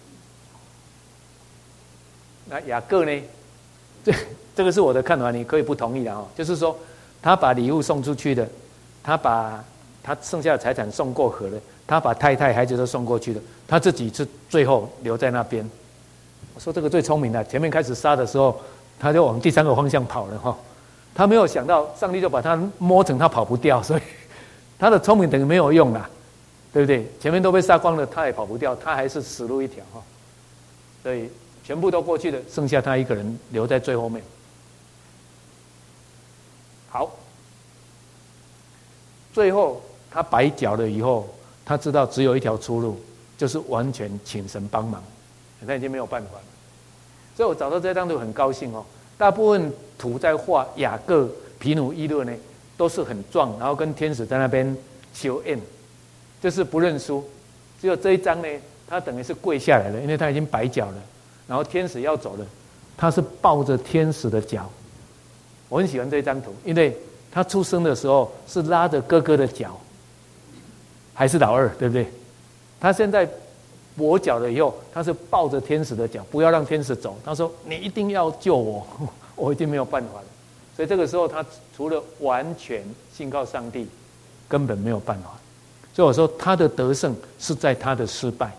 那雅各呢？这这个是我的看法，你可以不同意的哦。就是说，他把礼物送出去的，他把他剩下的财产送过河了，他把太太、孩子都送过去了，他自己是最后留在那边。我说这个最聪明的，前面开始杀的时候，他就往第三个方向跑了哈。他没有想到，上帝就把他摸成他跑不掉，所以他的聪明等于没有用啦，对不对？前面都被杀光了，他也跑不掉，他还是死路一条哈。所以。全部都过去了，剩下他一个人留在最后面。好，最后他摆脚了以后，他知道只有一条出路，就是完全请神帮忙，他已经没有办法了。所以我找到这张图很高兴哦。大部分图在画雅各、毗努伊勒呢，都是很壮，然后跟天使在那边求恩，就是不认输。只有这一张呢，他等于是跪下来了，因为他已经摆脚了。然后天使要走了，他是抱着天使的脚。我很喜欢这张图，因为他出生的时候是拉着哥哥的脚，还是老二，对不对？他现在跛脚了以后，他是抱着天使的脚，不要让天使走。他说：“你一定要救我，我已经没有办法了。”所以这个时候，他除了完全信靠上帝，根本没有办法。所以我说，他的得胜是在他的失败。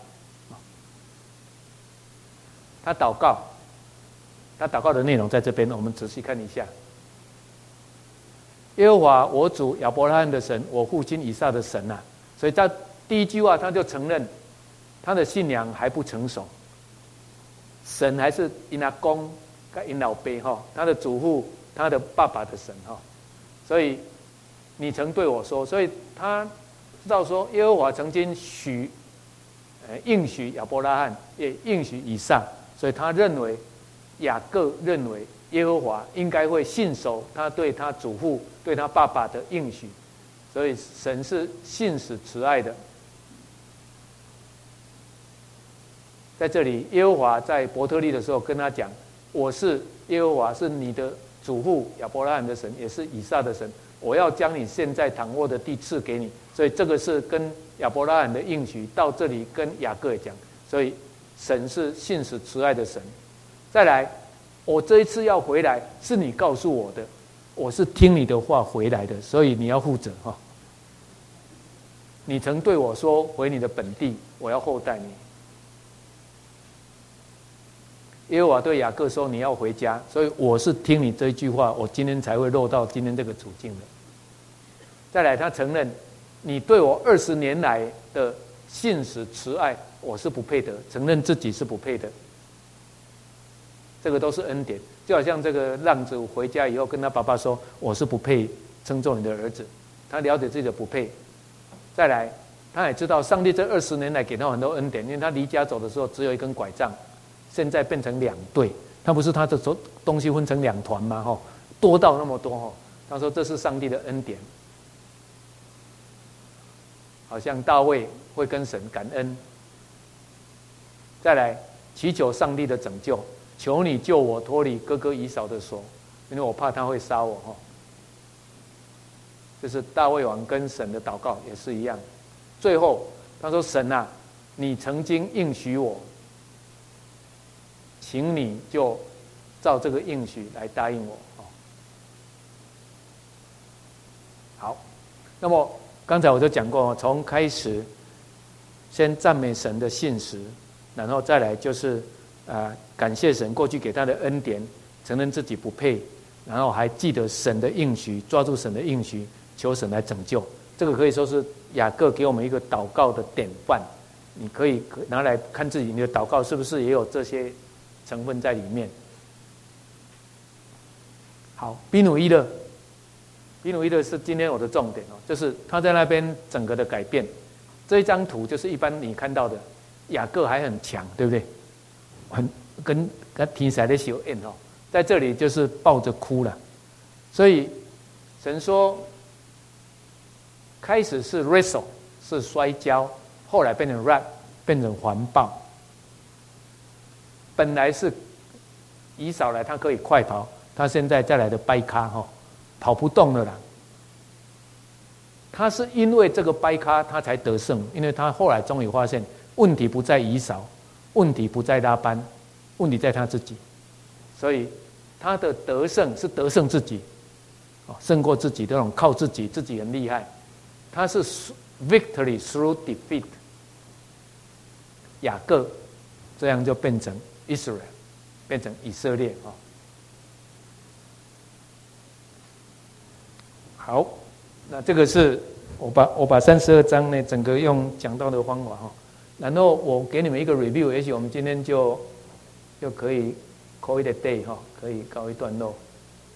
他祷告，他祷告的内容在这边，我们仔细看一下。耶和华我主亚伯拉罕的神，我父亲以撒的神啊，所以他第一句话他就承认他的信仰还不成熟，神还是因阿公跟因老辈哈，他的祖父他的爸爸的神哈，所以你曾对我说，所以他知道说耶和华曾经许呃应许亚伯拉罕，也应许以撒。所以他认为，雅各认为耶和华应该会信守他对他祖父、对他爸爸的应许，所以神是信实慈爱的。在这里，耶和华在伯特利的时候跟他讲：“我是耶和华，是你的祖父亚伯拉罕的神，也是以撒的神。我要将你现在躺卧的地赐给你。”所以这个是跟亚伯拉罕的应许到这里跟雅各也讲，所以。神是信实慈爱的神。再来，我这一次要回来，是你告诉我的，我是听你的话回来的，所以你要负责哈。你曾对我说，回你的本地，我要厚待你。耶和华对雅各说，你要回家，所以我是听你这一句话，我今天才会落到今天这个处境的。再来，他承认你对我二十年来的信实慈爱。我是不配得，承认自己是不配的，这个都是恩典。就好像这个浪子回家以后跟他爸爸说：“我是不配称作你的儿子。”他了解自己的不配。再来，他也知道上帝这二十年来给他很多恩典，因为他离家走的时候只有一根拐杖，现在变成两对。他不是他的东西分成两团吗？哈，多到那么多哈。他说这是上帝的恩典，好像大卫会跟神感恩。再来祈求上帝的拯救，求你救我脱离哥哥以扫的手，因为我怕他会杀我哈。就是大卫王跟神的祷告也是一样。最后他说：“神啊，你曾经应许我，请你就照这个应许来答应我。”好，那么刚才我就讲过，从开始先赞美神的信实，然后再来就是啊、呃、感谢神过去给他的恩典，承认自己不配，然后还记得神的应许，抓住神的应许，求神来拯救。这个可以说是雅各给我们一个祷告的典范，你可以拿来看自己，你的祷告是不是也有这些成分在里面。好，比努伊勒，比努伊勒是今天我的重点哦，就是他在那边整个的改变。这一张图就是一般你看到的，雅各还很强，对不对？很跟跟天才的小恩哦，在这里就是抱着哭了。所以神说，开始是 wrestle 是摔跤，后来变成 rap 变成环抱。本来是以扫来，他可以快跑，他现在再来的掰咖哈，跑不动了啦。他是因为这个掰咖他才得胜，因为他后来终于发现问题不在以扫，问题不在拉班，问题在他自己，所以他的得胜是得胜自己，胜过自己这种靠自己，自己很厉害。他是 victory through defeat。雅各这样就变成 Israel， 变成以色列啊。好，那这个是我把我把三十二章呢整个用讲到的方法哈，然后我给你们一个 review， 也许我们今天就就可以 call it a day 哈，可以告一段落。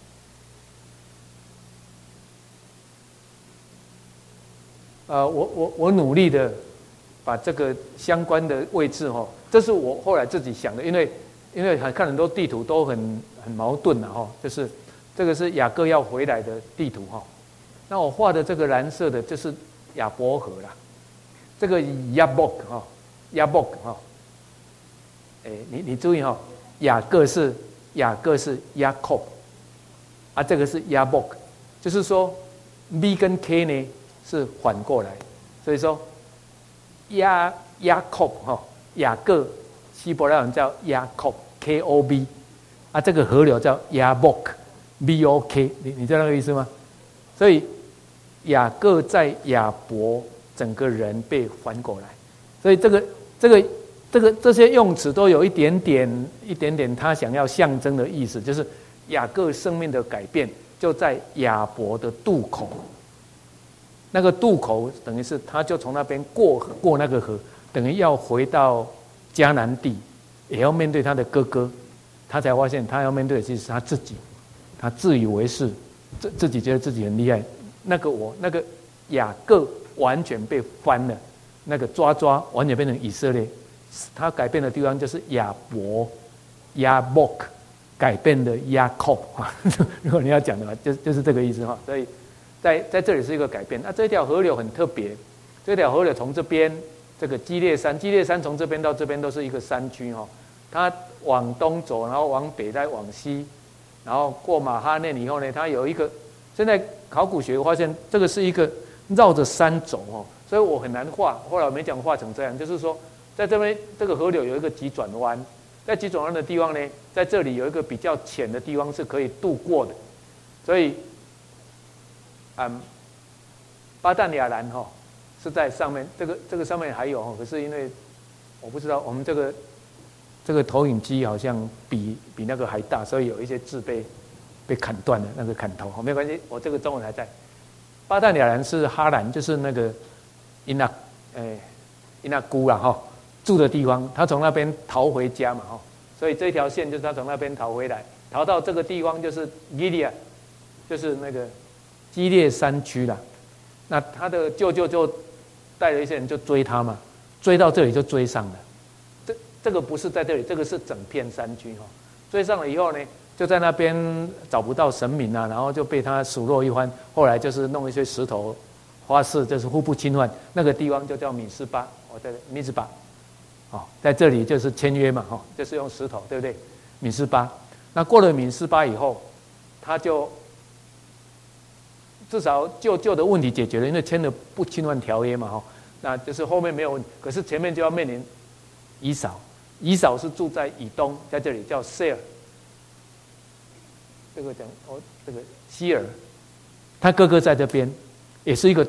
呃，我我我努力的把这个相关的位置哈，这是我后来自己想的，因为因为看很多地图都很很矛盾了哈，就是这个是雅各要回来的地图哈。那我画的这个蓝色的，就是亚伯河啦，这个亚伯哈，亚伯哈，哎，你你注意哈，雅各是雅各是雅各，啊，这个是亚伯，就是说 B 跟 K 呢是反过来，所以说亚雅各哈，雅各希伯来文叫雅各 K O B， 啊，这个河流叫亚伯 B O K， 你你知道那个意思吗？所以雅各在亚伯整个人被翻过来，所以这个这个这个这些用词都有一点点一点点他想要象征的意思，就是雅各生命的改变就在亚伯的渡口，那个渡口等于是他就从那边过过那个河，等于要回到迦南地，也要面对他的哥哥，他才发现他要面对的其实是他自己，他自以为是，自自己觉得自己很厉害。那个我那个雅各完全被翻了，那个抓抓完全变成以色列，他改变的地方就是亚伯亚伯改变的雅各啊，如果你要讲的话，就就是这个意思哈。所以在在这里是一个改变。那这条河流很特别，这条河流从这边这个基列山，基列山从这边到这边都是一个山区哈，它往东走，然后往北再往西，然后过马哈念以后呢，它有一个。现在考古学发现这个是一个绕着山走哦，所以我很难画。后来我没讲画成这样，就是说在这边这个河流有一个急转弯，在急转弯的地方呢，在这里有一个比较浅的地方是可以渡过的，所以，嗯，巴旦亚兰哈是在上面，这个这个上面还有哈，可是因为我不知道我们这个这个投影机好像比比那个还大，所以有一些字被。被砍断了那个砍头，没关系，我这个中文还在。巴旦亚兰是哈兰，就是那个伊那诶伊那姑啦哈住的地方，他从那边逃回家嘛哈，所以这条线就是他从那边逃回来，逃到这个地方就是基列，就是那个基列山区啦。那他的舅舅就带了一些人就追他嘛，追到这里就追上了。这这个不是在这里，这个是整片山区哈。追上了以后呢？就在那边找不到神明啊，然后就被他数落一番。后来就是弄一些石头发誓，就是互不侵犯。那个地方就叫米斯巴，我在米斯巴，哦，在这里就是签约嘛，哈，就是用石头，对不对？米斯巴。那过了米斯巴以后，他就至少旧旧的问题解决了，因为签了不侵犯条约嘛，哈，那就是后面没有问题。可是前面就要面临以扫，以扫是住在以东，在这里叫塞尔。这个讲哦，这个希尔，他哥哥在这边，也是一个大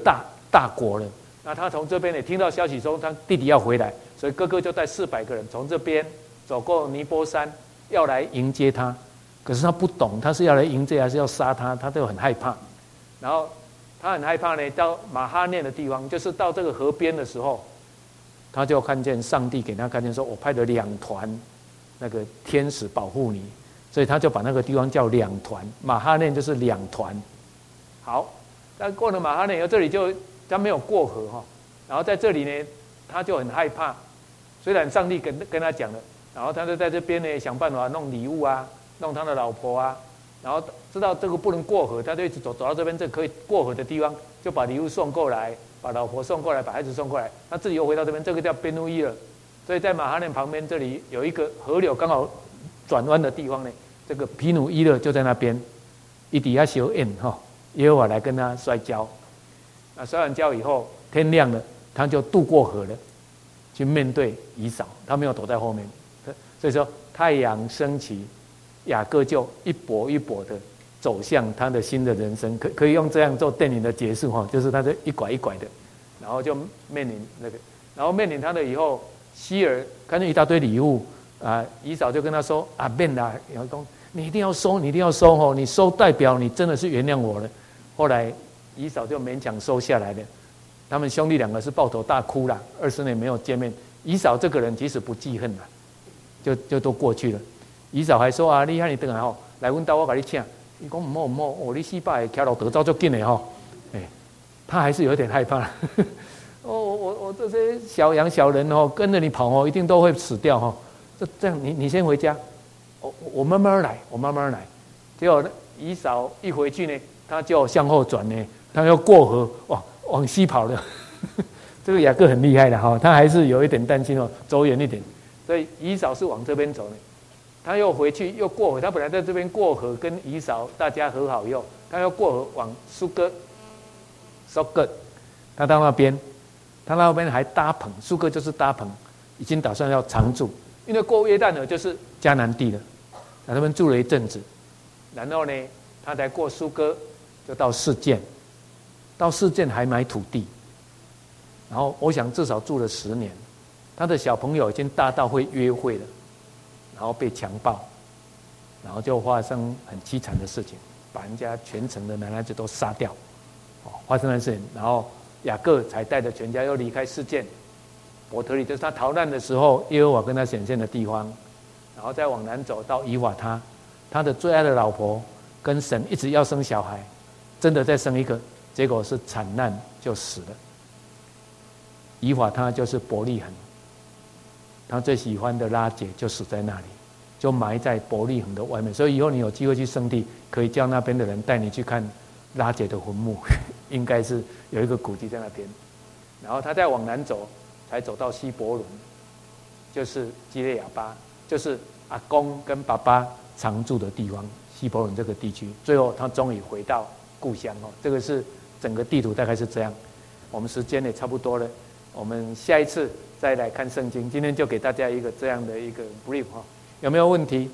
大国了。那他从这边也听到消息说他弟弟要回来，所以哥哥就带四百个人从这边走过尼波山，要来迎接他。可是他不懂，他是要来迎接还是要杀他，他都很害怕。然后他很害怕呢，到马哈念的地方，就是到这个河边的时候，他就看见上帝给他看见说，我派了两团那个天使保护你，所以他就把那个地方叫两团，马哈念就是两团。好，但过了马哈念以后，这里就他没有过河哈，然后在这里呢，他就很害怕。虽然上帝跟跟他讲了，然后他就在这边呢想办法弄礼物啊，弄他的老婆啊，然后知道这个不能过河，他就一直走走到这边这可以过河的地方，就把礼物送过来，把老婆送过来，把孩子送过来，他自己又回到这边，这个叫边路伊尔。所以在马哈念旁边这里有一个河流刚好转弯的地方呢，这个皮努伊勒就在那边，一底下修宴哈，耶和华来跟他摔跤。那摔完跤以后，天亮了，他就渡过河了，去面对以扫，他没有躲在后面。所以说太阳升起，雅各就一跛一跛的走向他的新的人生，可可以用这样做电影的结束哈，就是他就一拐一拐的，然后就面临那个，然后面临他的以后，希尔看见一大堆礼物啊，以扫就跟他说啊，变啦，老公你一定要收，你一定要收哦，你收代表你真的是原谅我了。后来以扫就勉强收下来了，他们兄弟两个是抱头大哭了，二十年没有见面。以扫这个人即使不记恨了，就就都过去了。以扫还说啊，你看你等下吼，来阮家我给你请。伊讲唔好唔好，哦，你四百徛路得走足紧的吼，哎，他还是有点害怕。哦，我我我这些小羊小人哦，跟着你跑哦，一定都会死掉哈。这这样，你你先回家，我我慢慢来，我慢慢来。结果以扫一回去呢，他就向后转呢，他要过河，哇，往西跑了。这个雅各很厉害的哈，他还是有一点担心哦，走远一点。所以以扫是往这边走呢。他又回去又过河，他本来在这边过河跟以扫大家和好以后，他要过河往苏哥，苏哥，他到那边，他那边还搭棚，苏哥就是搭棚，已经打算要常住，因为过约旦河就是迦南地了，在那边住了一阵子，然后呢，他才过苏哥，就到示剑，到示剑还买土地，然后我想至少住了十年，他的小朋友已经大到会约会了。然后被强暴，然后就发生很凄惨的事情，把人家全城的男孩子都杀掉，哦，发生的事情。然后雅各才带着全家又离开示剑，伯特利就是他逃难的时候，耶和华跟他显现的地方，然后再往南走到以法他，他的最爱的老婆跟神一直要生小孩，真的再生一个，结果是惨难就死了。以法他就是伯利恒。他最喜欢的拉结就死在那里，就埋在伯利恒的外面。所以以后你有机会去圣地，可以叫那边的人带你去看拉结的坟墓，应该是有一个古迹在那边。然后他再往南走，才走到希伯伦，就是基列亚巴，就是阿公跟爸爸常住的地方，希伯伦这个地区。最后他终于回到故乡哦，这个是整个地图大概是这样。我们时间也差不多了，我们下一次再来看圣经，今天就给大家一个这样的一个 brief 哈，有没有问题？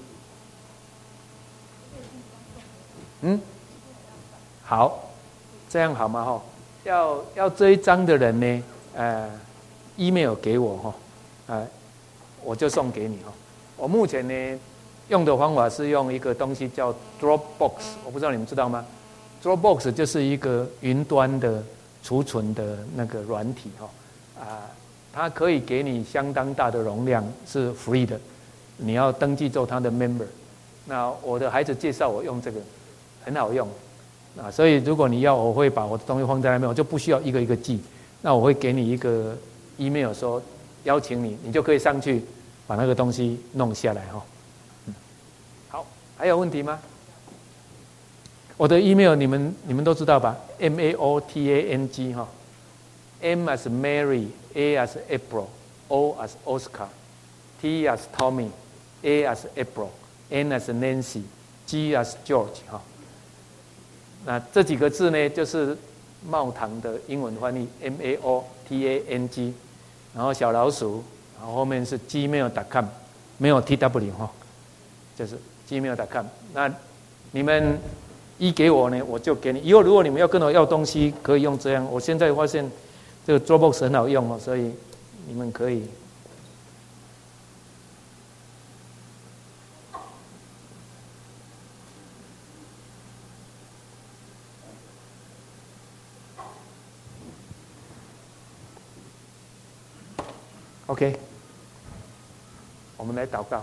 嗯，好，这样好吗？哈，要要这一章的人呢，呃 ，email 给我哈，呃，我就送给你哈。我目前呢用的方法是用一个东西叫 Dropbox， 我不知道你们知道吗 ？Dropbox 就是一个云端的储存的那个软体哈，啊、呃。它可以给你相当大的容量，是 free 的，你要登记做它的 member。那我的孩子介绍我用这个，很好用，啊，所以如果你要，我会把我的东西放在那边，我就不需要一个一个记。那我会给你一个 email 说邀请你，你就可以上去把那个东西弄下来哈。嗯，好，还有问题吗？我的 email 你们你们都知道吧 ？M A O T A N G 哈。M as Mary, A as April, O as Oscar, T as Tommy, A as April, N as Nancy, G as George 哈。那这几个字呢，就是茂堂的英文翻译 M A O T A N G， 然后小老鼠，然后后面是 gmail dot com， 没有 T W 哈，就是 gmail dot com。那你们一给我呢，我就给你。以后如果你们要跟我要东西，可以用这样。我现在发现这个 Dropbox 很好用哦，所以你们可以。OK， 我们来祷告。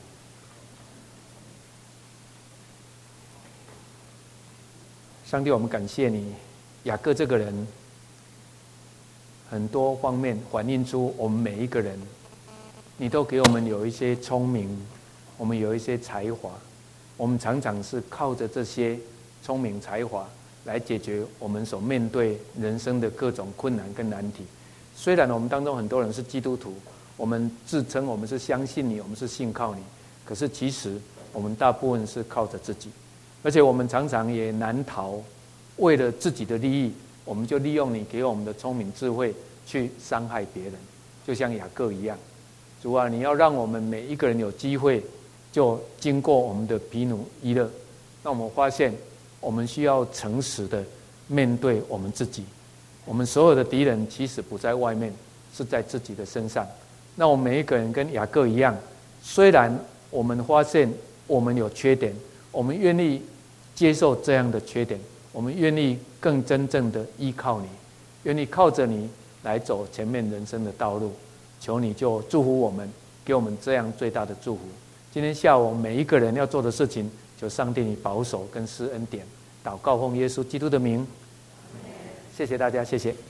上帝，我们感谢你，雅各这个人，很多方面反映出我们每一个人，你都给我们有一些聪明，我们有一些才华，我们常常是靠着这些聪明才华来解决我们所面对人生的各种困难跟难题。虽然我们当中很多人是基督徒，我们自称我们是相信你，我们是信靠你，可是其实我们大部分是靠着自己。而且我们常常也难逃，为了自己的利益，我们就利用你给我们的聪明智慧去伤害别人，就像雅各一样。主啊，你要让我们每一个人有机会，就经过我们的皮努伊勒，那我们发现，我们需要诚实的面对我们自己。我们所有的敌人其实不在外面，是在自己的身上。那我们每一个人跟雅各一样，虽然我们发现我们有缺点，我们愿意接受这样的缺点，我们愿意更真正的依靠你，愿意靠着你来走前面人生的道路。求你就祝福我们，给我们这样最大的祝福。今天下午我们每一个人要做的事情，求上帝你保守跟施恩典。祷告奉耶稣基督的名，谢谢大家，谢谢。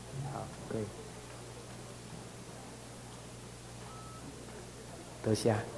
得下。